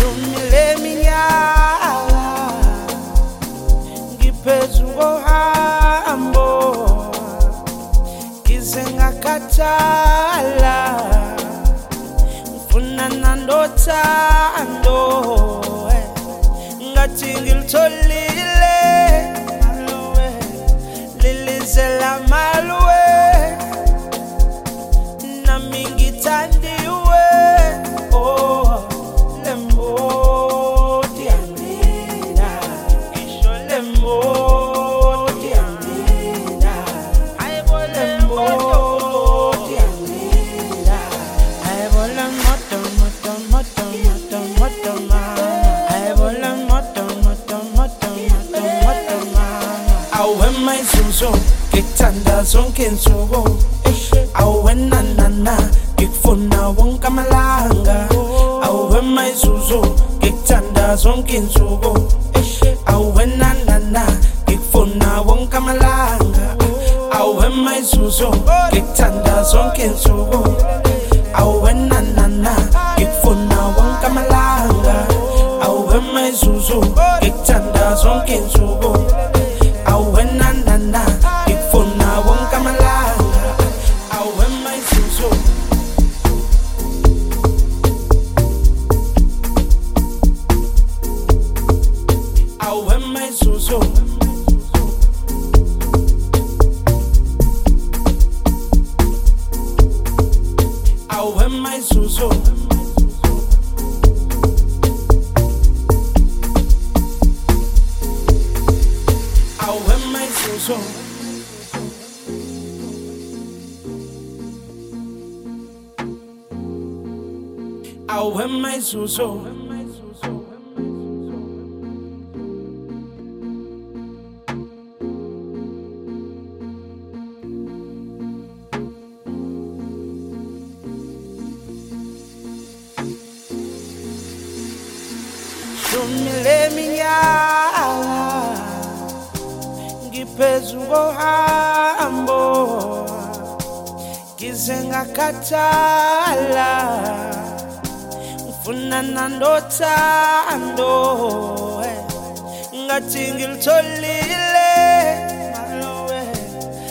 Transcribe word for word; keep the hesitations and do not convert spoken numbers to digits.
Shumile minyaka ngiphezu kohambo ngize ngakhathala ngifuna nandothando ngathi ngilitholile malwe lilize lamalwe nami ngithandiwe oh lembo diandina ngisho lembo diandina ayibo lembo diandina ayibo lemoto moto moto moto moto mama ayibo lemoto moto moto moto moto mama awe mayizuzo ngikuthanda zonke insuku awe nanana ngikufuna wonke amalanga awe mayizuzo ngikuthanda zonke insuku awe nanana ngikufuna wonke amalanga awe mayizuzo ngikuthanda zonke insuku awe nanana ngikufuna wonke amalanga awe mayizuzo ngikuthanda zonke insuku awe nanana ngikufuna wonke amalanga awe mayizuzo awe mayizuzo awe mayizuzo awe mayizuzo awe mayizuzo Shumile minyaka ngiphezu kohambo ngize ngakhathala ngifuna nandothando ngathi ngilitholile